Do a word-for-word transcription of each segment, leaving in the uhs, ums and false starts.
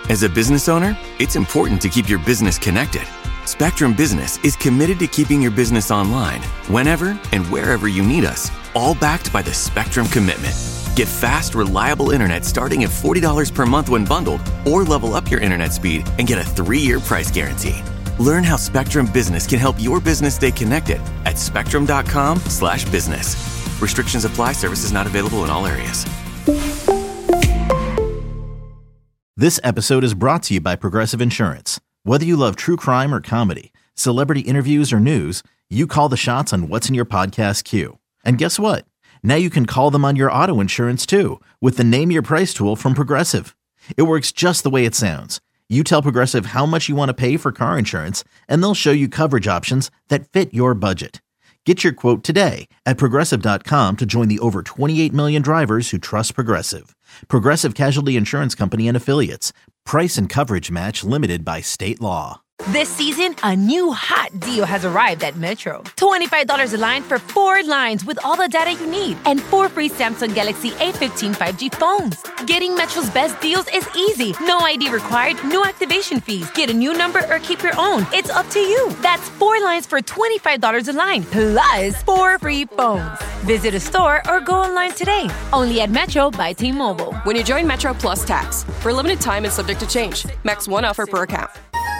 As a business owner, it's important to keep your business connected. Spectrum Business is committed to keeping your business online whenever and wherever you need us, all backed by the Spectrum Commitment. Get fast, reliable internet starting at forty dollars per month when bundled, or level up your internet speed and get a three-year price guarantee. Learn how Spectrum Business can help your business stay connected at spectrum.com slash business. Restrictions apply. Services not available in all areas. This episode is brought to you by Progressive Insurance. Whether you love true crime or comedy, celebrity interviews or news, you call the shots on what's in your podcast queue. And guess what? Now you can call them on your auto insurance too with the Name Your Price tool from Progressive. It works just the way it sounds. You tell Progressive how much you want to pay for car insurance, and they'll show you coverage options that fit your budget. Get your quote today at Progressive dot com to join the over twenty-eight million drivers who trust Progressive. Progressive Casualty Insurance Company and Affiliates. Price and coverage match limited by state law. This season, a new hot deal has arrived at Metro. twenty-five dollars a line for four lines with all the data you need and four free Samsung Galaxy A fifteen five G phones. Getting Metro's best deals is easy. No I D required, no activation fees. Get a new number or keep your own. It's up to you. That's four lines for twenty-five dollars a line, plus four free phones. Visit a store or go online today. Only at Metro by T-Mobile. When you join Metro Plus Tax. For a limited time and subject to change. Max one offer per account.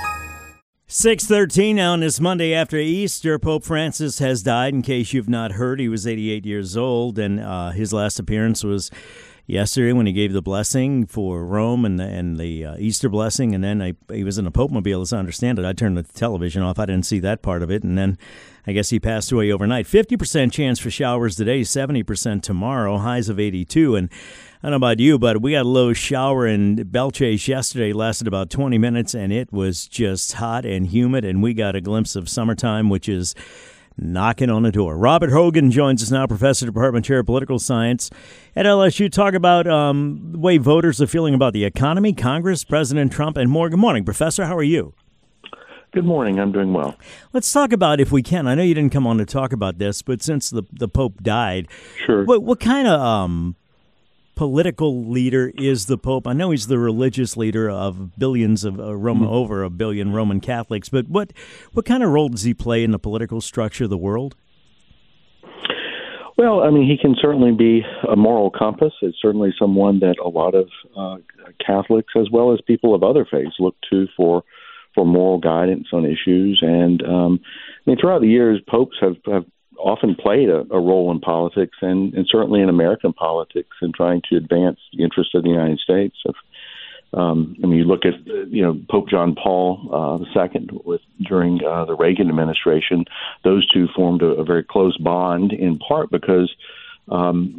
six thirteen now on this Monday after Easter. Pope Francis has died. In case you've not heard, he was eighty-eight years old, and uh, his last appearance was yesterday when he gave the blessing for Rome and the, and the uh, Easter blessing, and then I, he was in a Pope-mobile, as I understand it. I turned the television off. I didn't see that part of it, and then I guess he passed away overnight. fifty percent chance for showers today, seventy percent tomorrow, highs of eighty-two, and I don't know about you, but we got a low shower in Belchase yesterday. It lasted about twenty minutes, and it was just hot and humid, and we got a glimpse of summertime, which is knocking on the door. Robert Hogan joins us now, Professor, Department Chair of Political Science at L S U. Talk about um, the way voters are feeling about the economy, Congress, President Trump, and more. Good morning, Professor. How are you? Good morning. I'm doing well. Let's talk about, if we can, I know you didn't come on to talk about this, but since the, the Pope died, sure. what, what kind of um, political leader is the Pope? I know he's the religious leader of billions of uh, Roman, mm-hmm. over a billion Roman Catholics, but what what kind of role does he play in the political structure of the world? Well, I mean, he can certainly be a moral compass. It's certainly someone that a lot of uh, Catholics, as well as people of other faiths, look to for for moral guidance on issues. And um, I mean, throughout the years, popes have, have often played a, a role in politics, and, and certainly in American politics, in trying to advance the interests of the United States. If, um, I mean, you look at you know Pope John Paul uh, the Second with during uh, the Reagan administration. Those two formed a, a very close bond, in part because um,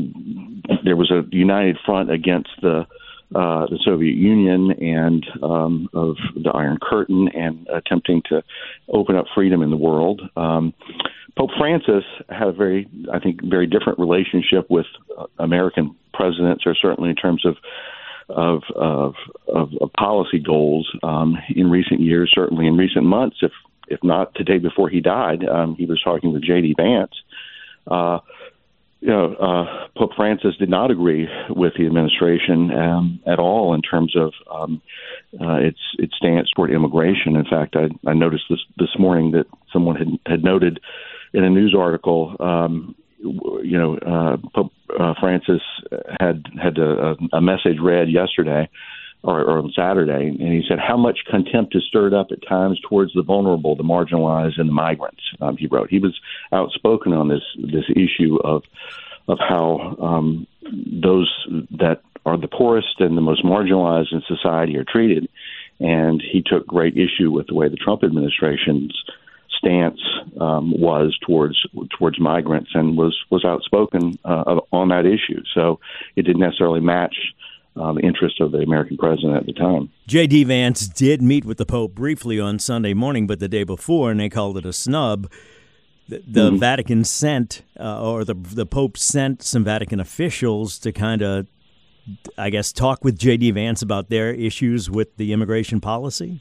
the, there was a united front against the Uh, the Soviet Union and um, of the Iron Curtain, and attempting to open up freedom in the world. Um, Pope Francis had a very, I think, very different relationship with uh, American presidents, or certainly in terms of of of, of, of policy goals um, in recent years. Certainly in recent months, if if not the day before he died, um, he was talking with J D Vance. Uh, You know, uh, Pope Francis did not agree with the administration um, at all in terms of um, uh, its its stance toward immigration. In fact, I, I noticed this this morning that someone had, had noted in a news article, um, you know, uh, Pope uh, Francis had had a, a message read yesterday or, or on Saturday, and he said how much contempt is stirred up at times towards the vulnerable, the marginalized, and the migrants. Um, he wrote he was outspoken on this this issue of of how um, those that are the poorest and the most marginalized in society are treated, and he took great issue with the way the Trump administration's stance um, was towards towards migrants, and was was outspoken uh, on that issue. So it didn't necessarily match Uh, the interest of the American president at the time. J D Vance did meet with the Pope briefly on Sunday morning, but the day before, and they called it a snub. The, the mm-hmm. Vatican sent, uh, or the the Pope sent some Vatican officials to kind of, I guess, talk with J D Vance about their issues with the immigration policy.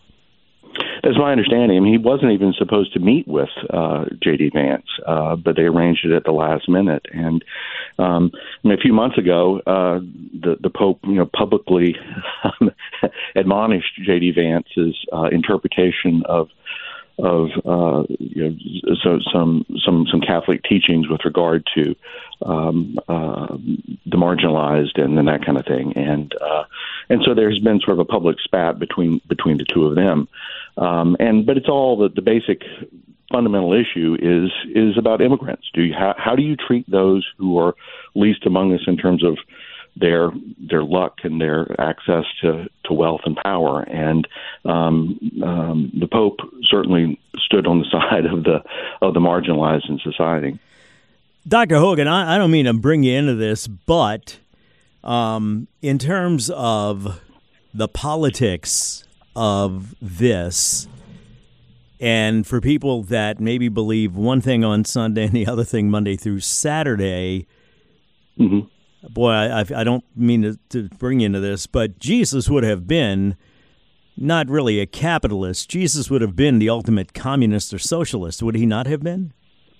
That's my understanding. I mean, he wasn't even supposed to meet with uh, J D Vance, uh, but they arranged it at the last minute. And um, I mean, a few months ago, uh, the the Pope, you know, publicly admonished J D Vance's uh, interpretation of of uh, you know, so some some some Catholic teachings with regard to um, uh, the marginalized and, and that kind of thing, and uh, and so there's been sort of a public spat between between the two of them, um, and but it's all the, the basic fundamental issue is is about immigrants. Do you how, how do you treat those who are least among us in terms of their their luck and their access to, to wealth and power? And um, um, the Pope certainly stood on the side of the of the marginalized in society. Doctor Hogan, I, I don't mean to bring you into this, but um, in terms of the politics of this, and for people that maybe believe one thing on Sunday and the other thing Monday through Saturday, mm-hmm. boy, I, I don't mean to, to bring you into this, but Jesus would have been not really a capitalist. Jesus would have been the ultimate communist or socialist. Would he not have been?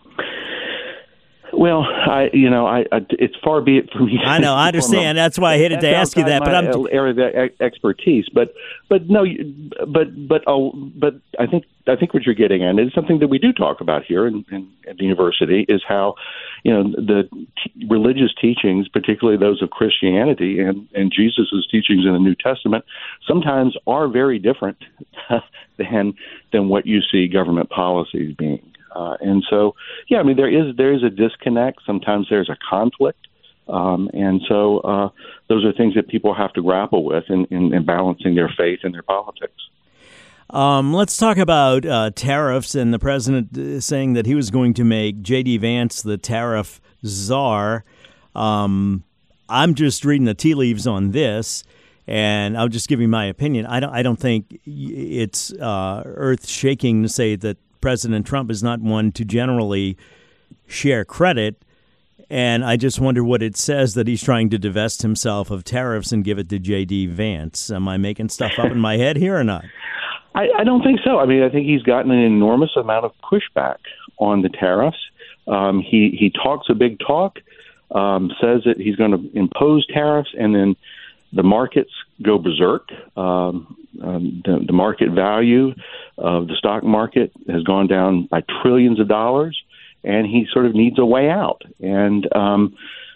Well, I, you know, I, I it's far be it from me. I know, I understand. That's why I hated to ask you that. But I'm area of expertise. But, but no, but but oh, but I think I think what you're getting at is something that we do talk about here in, in, at the university is how, you know, the t- religious teachings, particularly those of Christianity and and Jesus's teachings in the New Testament, sometimes are very different than than what you see government policies being. Uh, and so, yeah, I mean, there is there is a disconnect. Sometimes there's a conflict. Um, and so uh, those are things that people have to grapple with in, in, in balancing their faith and their politics. Um, let's talk about uh, tariffs and the president saying that he was going to make J D Vance the tariff czar. Um, I'm just reading the tea leaves on this, and I'll just give you my opinion. I don't, I don't think it's uh, earth-shaking to say that President Trump is not one to generally share credit, and I just wonder what it says that he's trying to divest himself of tariffs and give it to J D Vance. Am I making stuff up in my head here or not? I, I don't think so. I mean, I think he's gotten an enormous amount of pushback on the tariffs. Um, he, he talks a big talk, um, says that he's going to impose tariffs, and then the markets go berserk. Um, um, the, the market value of the stock market has gone down by trillions of dollars, and he sort of needs a way out. And um,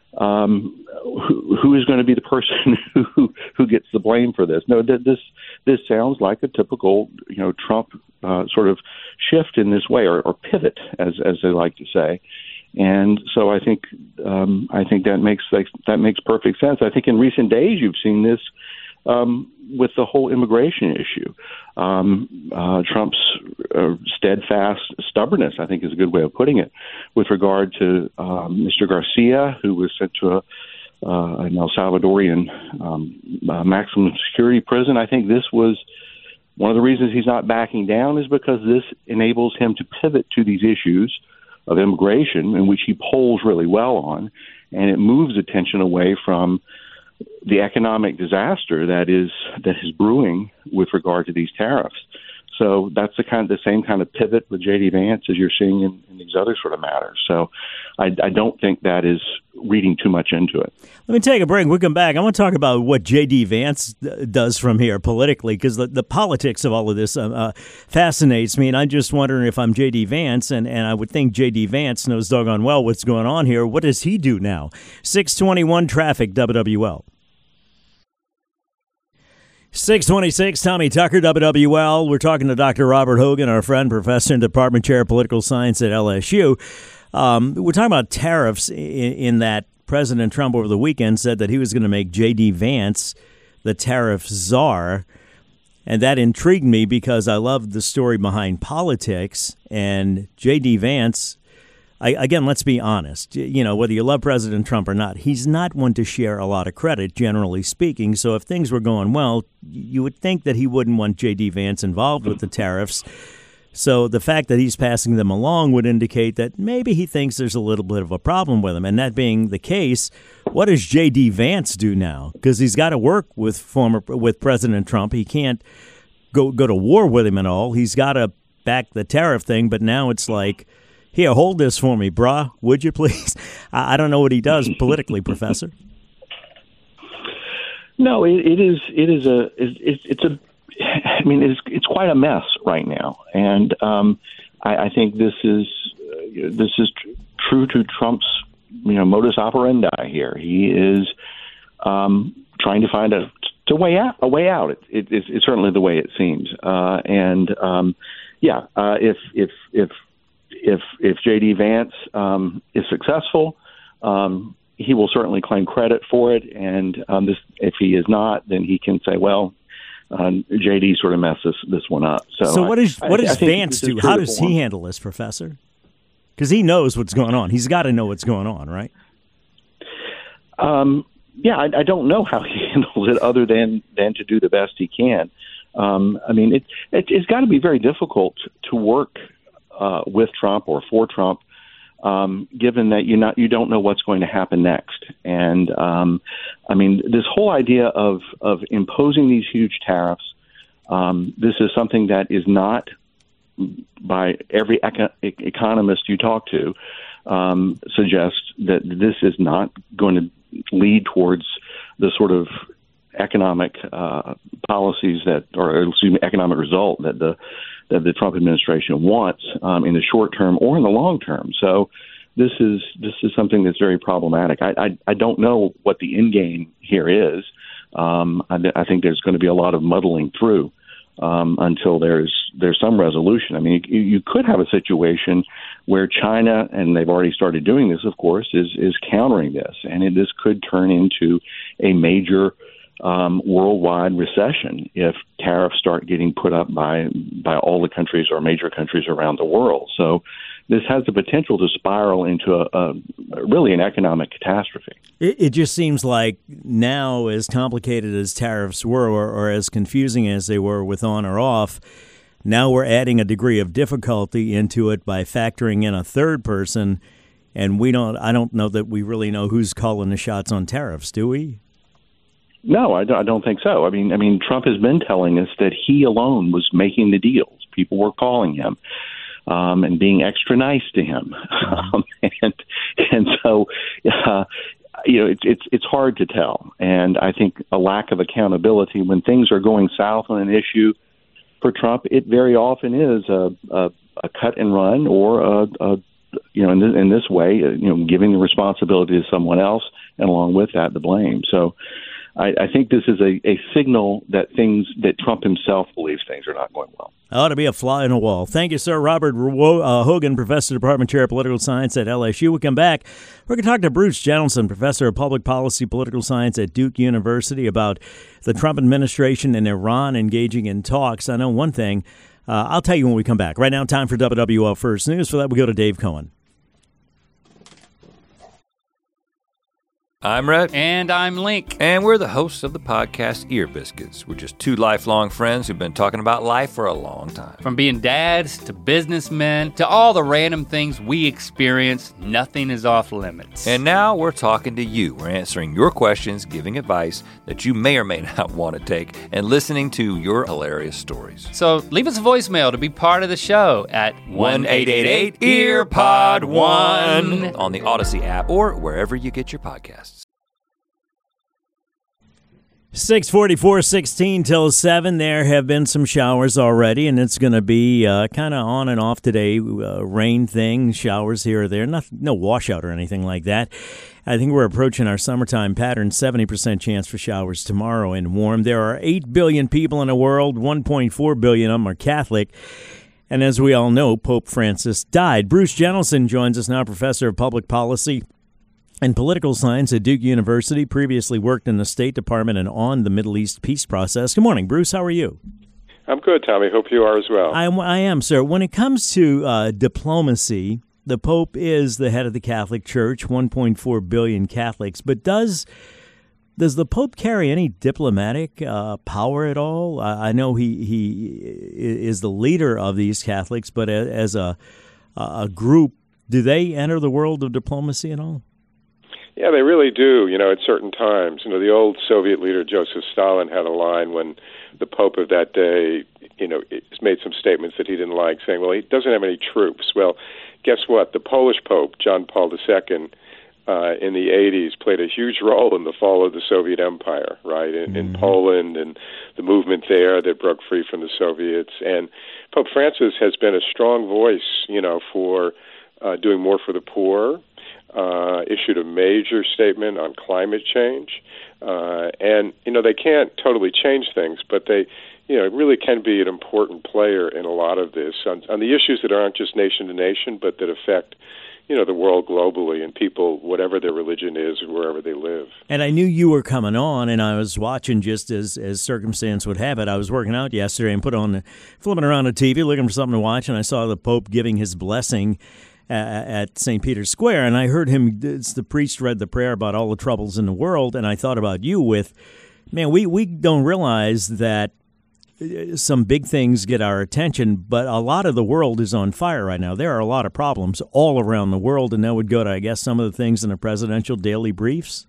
um, who, who is going to be the person who who gets the blame for this? No, this this sounds like a typical, you know, Trump uh, sort of shift in this way, or, or pivot, as as they like to say. And so I think um, I think that makes that makes perfect sense. I think in recent days you've seen this um, with the whole immigration issue. Um, uh, Trump's uh, steadfast stubbornness, I think, is a good way of putting it, with regard to um, Mister Garcia, who was sent to a, uh, an El Salvadorian um, uh, maximum security prison. I think this was one of the reasons he's not backing down, is because this enables him to pivot to these issues of immigration, in which he polls really well on, and it moves attention away from the economic disaster that is that is brewing with regard to these tariffs. So that's the kind of the same kind of pivot with J D Vance as you're seeing in, in these other sort of matters. So I, I don't think that is reading too much into it. Let me take a break. We'll come back. I want to talk about what J D Vance does from here politically, because the, the politics of all of this uh, uh, fascinates me. And I'm just wondering, if I'm J D Vance, and, and I would think J D Vance knows doggone well what's going on here, what does he do now? six twenty-one traffic, W W L. six twenty-six, Tommy Tucker, W W L. We're talking to Doctor Robert Hogan, our friend, professor and department chair of political science at L S U. Um, we're talking about tariffs in, in that President Trump over the weekend said that he was going to make J D Vance the tariff czar. And that intrigued me because I love the story behind politics. And J D Vance, I, again, let's be honest, you know, whether you love President Trump or not, he's not one to share a lot of credit, generally speaking. So if things were going well, you would think that he wouldn't want J D Vance involved with the tariffs. So the fact that he's passing them along would indicate that maybe he thinks there's a little bit of a problem with them. And that being the case, what does J D Vance do now? Because he's got to work with former with President Trump. He can't go go to war with him at all. He's got to back the tariff thing. But now it's like, here, hold this for me, brah, would you please? I, I don't know what he does politically, Professor. No, it, it is. It is a. It, it's a. I mean, it's it's quite a mess right now, and um, I, I think this is uh, this is tr- true to Trump's you know modus operandi here. He is um, trying to find a, a way out. A way out. It, it, it's, it's certainly the way it seems, uh, and um, yeah, uh, if if if if if J D Vance um, is successful. Um, he will certainly claim credit for it, and um, this, if he is not, then he can say, well, uh, J D sort of messed this, this one up. So, so what, is, I, what I, does I Vance do? How does he handle this, Professor? Because he knows what's going on. He's got to know what's going on, right? Um, yeah, I, I don't know how he handles it other than, than to do the best he can. Um, I mean, it, it, it's got to be very difficult to work uh, with Trump or for Trump, Um, given that you not you don't know what's going to happen next. And um, I mean, this whole idea of of imposing these huge tariffs, um, this is something that is not, by every eco- economist you talk to, um, suggests that this is not going to lead towards the sort of economic uh, policies that, or excuse me, economic result that the that the Trump administration wants um, in the short term or in the long term. So this is this is something that's very problematic. I I, I don't know what the end game here is. Um, I, I think there's going to be a lot of muddling through um, until there's there's some resolution. I mean, you, you could have a situation where China, and they've already started doing this, of course, is is countering this, and it, this could turn into a major Um, worldwide recession if tariffs start getting put up by by all the countries or major countries around the world. So this has the potential to spiral into a, a really an economic catastrophe. It, it just seems like now, as complicated as tariffs were, or, or as confusing as they were with on or off, now we're adding a degree of difficulty into it by factoring in a third person, and we don't. I don't know that we really know who's calling the shots on tariffs, do we? No, I don't, I don't think so. I mean, I mean, Trump has been telling us that he alone was making the deals. People were calling him um, and being extra nice to him, um, and and so uh, you know, it's it's it's hard to tell. And I think a lack of accountability when things are going south on an issue for Trump, it very often is a a, a cut and run, or a, a you know, in this, in this way, you know, giving the responsibility to someone else, and along with that, the blame. So. I, I think this is a, a signal that things that Trump himself believes things are not going well. Ought to be a fly in a wall. Thank you, sir. Robert uh, Hogan, Professor, Department Chair of Political Science at L S U. We'll come back. We're going to talk to Bruce Jentleson, Professor of Public Policy, Political Science at Duke University, about the Trump administration and Iran engaging in talks. I know one thing. Uh, I'll tell you when we come back. Right now, time for W W L First News. For that, we go to Dave Cohen. I'm Rhett. And I'm Link. And we're the hosts of the podcast Ear Biscuits. We're just two lifelong friends who've been talking about life for a long time. From being dads to businessmen to all the random things we experience, nothing is off limits. And now we're talking to you. We're answering your questions, giving advice that you may or may not want to take, and listening to your hilarious stories. So leave us a voicemail to be part of the show at one eight eight eight E A R P O D one on the Odyssey app or wherever you get your podcasts. six forty-four, sixteen till seven. There have been some showers already, and it's going to be uh, kind of on and off today. Uh, rain thing, showers here or there. Not, no washout or anything like that. I think we're approaching our summertime pattern. seventy percent chance for showers tomorrow and warm. There are eight billion people in the world. one point four billion of them are Catholic. And as we all know, Pope Francis died. Bruce Jentleson joins us now, Professor of Public Policy and Political Science at Duke University, previously worked in the State Department and on the Middle East peace process. Good morning, Bruce. How are you? I'm good, Tommy. Hope you are as well. I am, I am, sir. When it comes to uh, diplomacy, the Pope is the head of the Catholic Church, one point four billion Catholics. But does does the Pope carry any diplomatic uh, power at all? I, I know he, he is the leader of these Catholics, but as a, a group, do they enter the world of diplomacy at all? Yeah, they really do, you know, at certain times. You know, the old Soviet leader Joseph Stalin had a line when the Pope of that day, you know, made some statements that he didn't like, saying, well, he doesn't have any troops. Well, guess what? The Polish Pope, John Paul the Second, uh, in the eighties played a huge role in the fall of the Soviet Empire, right, in, mm-hmm. in Poland and the movement there that broke free from the Soviets. And Pope Francis has been a strong voice, you know, for uh, doing more for the poor, uh, issued a major statement on climate change. Uh, and, you know, they can't totally change things, but they, you know, really can be an important player in a lot of this on, on the issues that aren't just nation to nation, but that affect, you know, the world globally and people, whatever their religion is, wherever they live. And I knew you were coming on, and I was watching just as, as circumstance would have it. I was working out yesterday and put on, the, flipping around the T V, looking for something to watch, and I saw the Pope giving his blessing uh, at Saint Peter's Square, and I heard him, the priest read the prayer about all the troubles in the world, and I thought about you with, man, we, we don't realize that some big things get our attention, but a lot of the world is on fire right now. There are a lot of problems all around the world, and that would go to, I guess, some of the things in the presidential daily briefs.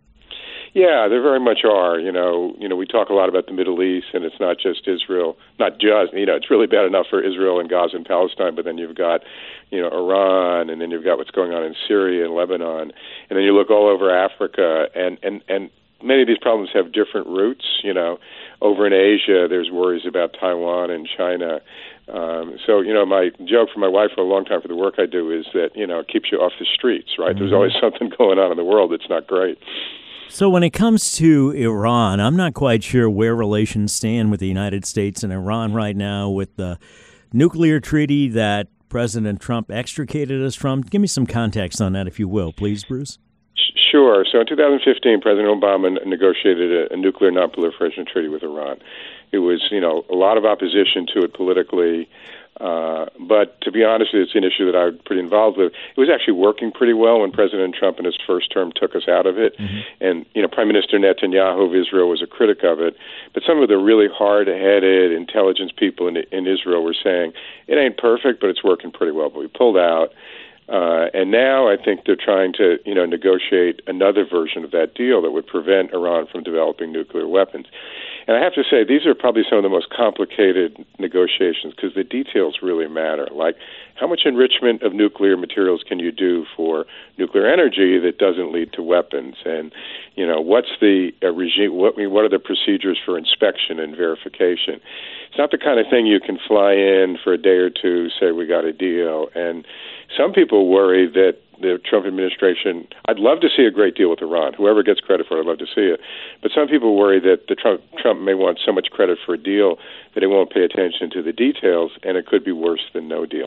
Yeah, there very much are. You know, you know, we talk a lot about the Middle East, and it's not just Israel. Not just, you know, it's really bad enough for Israel and Gaza and Palestine, but then you've got, you know, Iran, and then you've got what's going on in Syria and Lebanon, and then you look all over Africa, and and and. Many of these problems have different roots. You know, over in Asia, there's worries about Taiwan and China. Um, so, you know, my joke for my wife for a long time for the work I do is that, you know, it keeps you off the streets, right? Mm-hmm. There's always something going on in the world that's not great. So when it comes to Iran, I'm not quite sure where relations stand with the United States and Iran right now with the nuclear treaty that President Trump extricated us from. Give me some context on that, if you will, please, Bruce. Sure. So in two thousand fifteen, President Obama negotiated a, a nuclear non-proliferation treaty with Iran. It was, you know, a lot of opposition to it politically, uh, but to be honest, it's an issue that I was pretty involved with. It was actually working pretty well when President Trump in his first term took us out of it. Mm-hmm. And, you know, Prime Minister Netanyahu of Israel was a critic of it. But some of the really hard-headed intelligence people in, in Israel were saying, it ain't perfect, but it's working pretty well. But we pulled out. Uh, and now I think they're trying to, you know, negotiate another version of that deal that would prevent Iran from developing nuclear weapons. And I have to say, these are probably some of the most complicated negotiations because the details really matter. Like, how much enrichment of nuclear materials can you do for nuclear energy that doesn't lead to weapons? And, you know, what's the uh, regime? What, what are the procedures for inspection and verification? It's not the kind of thing you can fly in for a day or two, say we got a deal. And some people worry that the Trump administration, I'd love to see a great deal with Iran. Whoever gets credit for it, I'd love to see it. But some people worry that the Trump, Trump may want so much credit for a deal that he won't pay attention to the details, and it could be worse than no deal.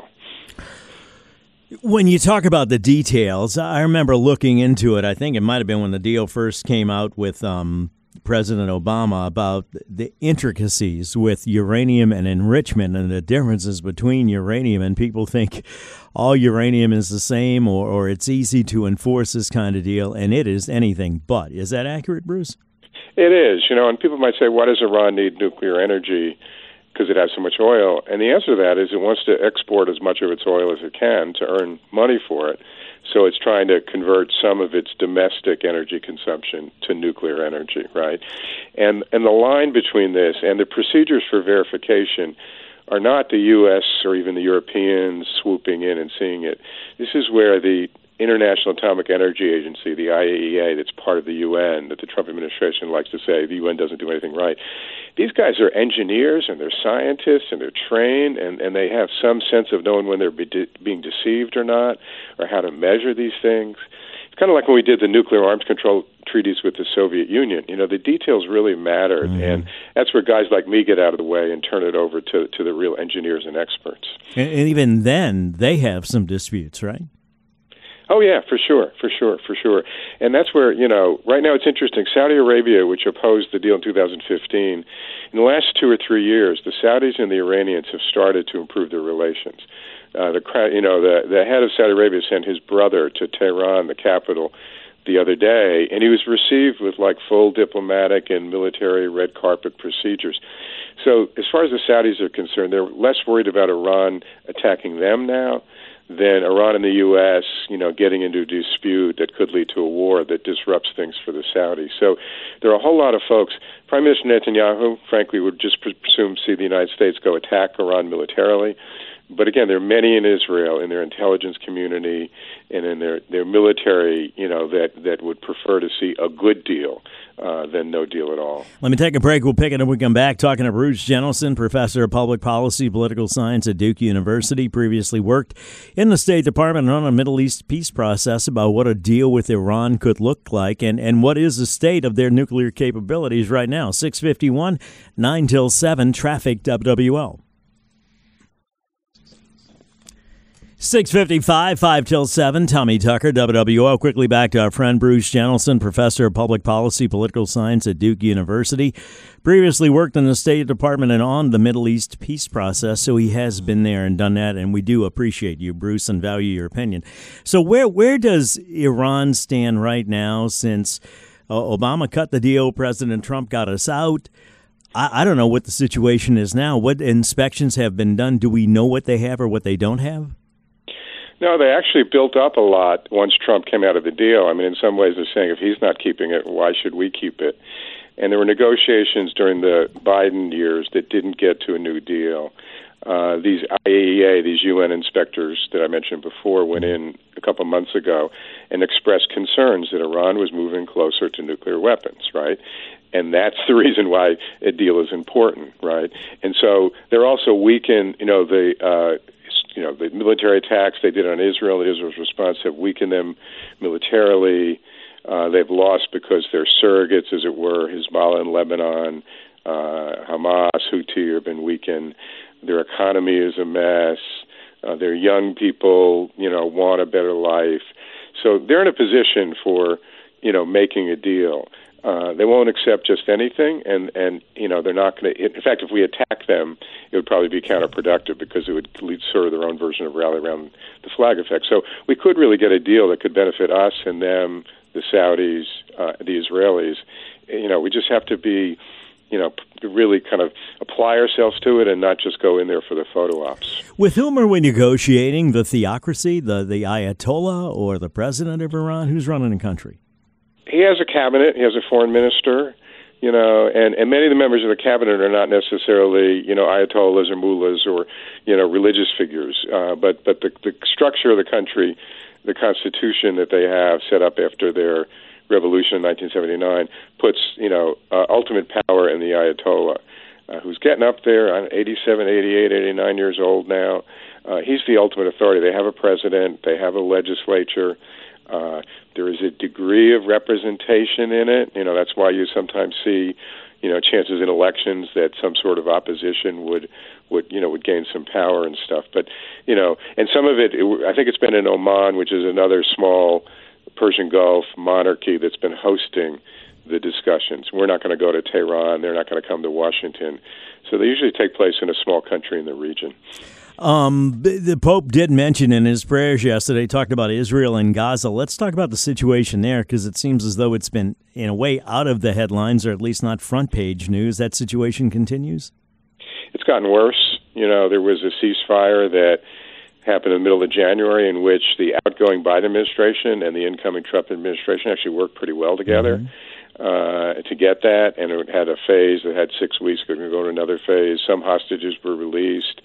When you talk about the details, I remember looking into it. I think it might have been when the deal first came out with um, President Obama about the intricacies with uranium and enrichment and the differences between uranium. And people think all uranium is the same or, or it's easy to enforce this kind of deal, and it is anything but. Is that accurate, Bruce? It is, you know, and people might say, why does Iran need nuclear energy? Because it has so much oil. And the answer to that is it wants to export as much of its oil as it can to earn money for it. So it's trying to convert some of its domestic energy consumption to nuclear energy, right? And and the line between this and the procedures for verification are not the U S or even the Europeans swooping in and seeing it. This is where the International Atomic Energy Agency, the I A E A, that's part of the U N, that the Trump administration likes to say the U N doesn't do anything right. These guys are engineers and they're scientists and they're trained and, and they have some sense of knowing when they're be de- being deceived or not, or how to measure these things. It's kind of like when we did the nuclear arms control treaties with the Soviet Union. You know, the details really mattered, mm-hmm. and that's where guys like me get out of the way and turn it over to, to the real engineers and experts. And, and even then, they have some disputes, right? Oh, yeah, for sure, for sure, for sure. And that's where, you know, right now it's interesting. Saudi Arabia, which opposed the deal in two thousand fifteen, in the last two or three years, the Saudis and the Iranians have started to improve their relations. Uh, the you know, the, the head of Saudi Arabia sent his brother to Tehran, the capital, the other day, and he was received with, like, full diplomatic and military red carpet procedures. So as far as the Saudis are concerned, they're less worried about Iran attacking them now than Iran and the U S, you know, getting into a dispute that could lead to a war that disrupts things for the Saudis. So there are a whole lot of folks. Prime Minister Netanyahu, frankly, would just presume see the United States go attack Iran militarily. But again, there are many in Israel, in their intelligence community, and in their, their military, you know, that, that would prefer to see a good deal uh, than no deal at all. Let me take a break. We'll pick it up when we come back. Talking to Bruce Jentleson, professor of public policy, political science at Duke University. Previously worked in the State Department on a Middle East peace process about what a deal with Iran could look like and, and what is the state of their nuclear capabilities right now. six fifty-one, nine till seven, traffic W W L. six fifty-five, five till seven, Tommy Tucker, W W L. Quickly back to our friend Bruce Jentleson, professor of public policy, political science at Duke University. Previously worked in the State Department and on the Middle East peace process, so he has been there and done that, and we do appreciate you, Bruce, and value your opinion. So where where does Iran stand right now since uh, Obama cut the deal, President Trump got us out? I, I don't know what the situation is now. What inspections have been done? Do we know what they have or what they don't have? No, they actually built up a lot once Trump came out of the deal. I mean, in some ways, they're saying if he's not keeping it, why should we keep it? And there were negotiations during the Biden years that didn't get to a new deal. Uh, these I A E A, these U N inspectors that I mentioned before, went in a couple months ago and expressed concerns that Iran was moving closer to nuclear weapons, right? And that's the reason why a deal is important, right? And so they're also weakened, you know, the uh, you know, the military attacks they did on Israel, and Israel's response have weakened them militarily. Uh, they've lost because they're surrogates, as it were, Hezbollah in Lebanon, uh, Hamas, Houthi have been weakened. Their economy is a mess. Uh, their young people, you know, want a better life. So they're in a position for, you know, making a deal. Uh, they won't accept just anything, and, and you know, they're not going to... In fact, if we attack them, it would probably be counterproductive because it would lead sort of their own version of rally around the flag effect. So we could really get a deal that could benefit us and them, the Saudis, uh, the Israelis. You know, we just have to be, you know, really kind of apply ourselves to it and not just go in there for the photo ops. With whom are we negotiating? The theocracy, the, the Ayatollah, or the president of Iran? Who's running the country? He has a cabinet. He has a foreign minister, you know, and, and many of the members of the cabinet are not necessarily, you know, ayatollahs or mullahs or, you know, religious figures. Uh, but but the, the structure of the country, the constitution that they have set up after their revolution in nineteen seventy-nine, puts, you know, uh, ultimate power in the ayatollah, uh, who's getting up there, eighty-seven, eighty-eight, eighty-nine years old now. Uh, he's the ultimate authority. They have a president. They have a legislature. Uh, there is a degree of representation in it. You know, that's why you sometimes see, you know, chances in elections that some sort of opposition would, would you know, would gain some power and stuff. But, you know, and some of it, it I think it's been in Oman, which is another small Persian Gulf monarchy that's been hosting the discussions. We're not going to go to Tehran. They're not going to come to Washington. So they usually take place in a small country in the region. Um, the Pope did mention in his prayers yesterday, talked about Israel and Gaza. Let's talk about the situation there, because it seems as though it's been, in a way, out of the headlines, or at least not front page news. That situation continues? It's gotten worse. You know, there was a ceasefire that happened in the middle of January in which the outgoing Biden administration and the incoming Trump administration actually worked pretty well together. Mm-hmm. Uh, to get that, and it had a phase that had six weeks, going to go to another phase. Some hostages were released.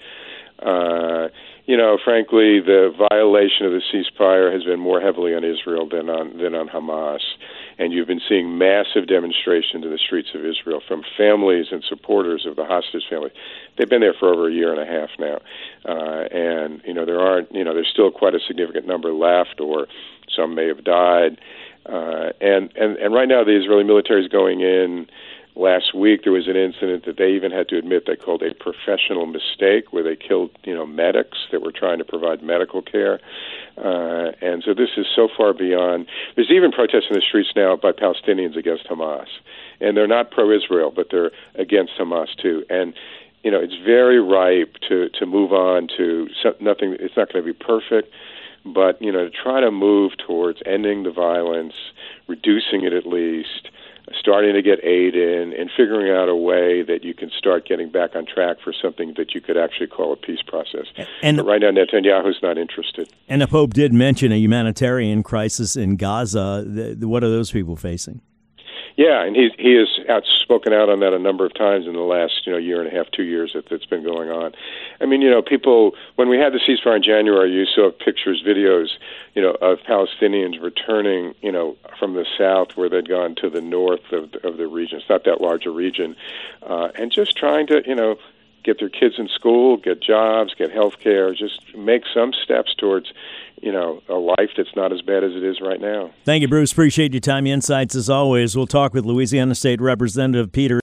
Uh, you know, frankly, the violation of the ceasefire has been more heavily on Israel than on than on Hamas. And you've been seeing massive demonstrations in the streets of Israel from families and supporters of the hostage families. They've been there for over a year and a half now. Uh, and, you know, there aren't, you know, there's still quite a significant number left, or some may have died. Uh, and, and, and right now the Israeli military is going in. Last week there was an incident that they even had to admit they called a professional mistake, where they killed, you know, medics that were trying to provide medical care. Uh, and so this is so far beyond. There's even protests in the streets now by Palestinians against Hamas. And they're not pro-Israel, but they're against Hamas too. And, you know, it's very ripe to, to move on to nothing. It's not going to be perfect, but, you know, to try to move towards ending the violence, reducing it at least, starting to get aid in, and figuring out a way that you can start getting back on track for something that you could actually call a peace process. And but right now, Netanyahu's not interested. And the Pope did mention a humanitarian crisis in Gaza. The, the, what are those people facing? Yeah, and he he has outspoken out on that a number of times in the last you know year and a half, two years that that's been going on. I mean, you know, people when we had the ceasefire in January, you saw pictures, videos, you know, of Palestinians returning, you know, from the south where they'd gone to the north of of the region. It's not that large a region, uh, and just trying to you know get their kids in school, get jobs, get health care, just make some steps towards you know, a life that's not as bad as it is right now. Thank you, Bruce. Appreciate your time, your insights as always. We'll talk with Louisiana State Representative Peter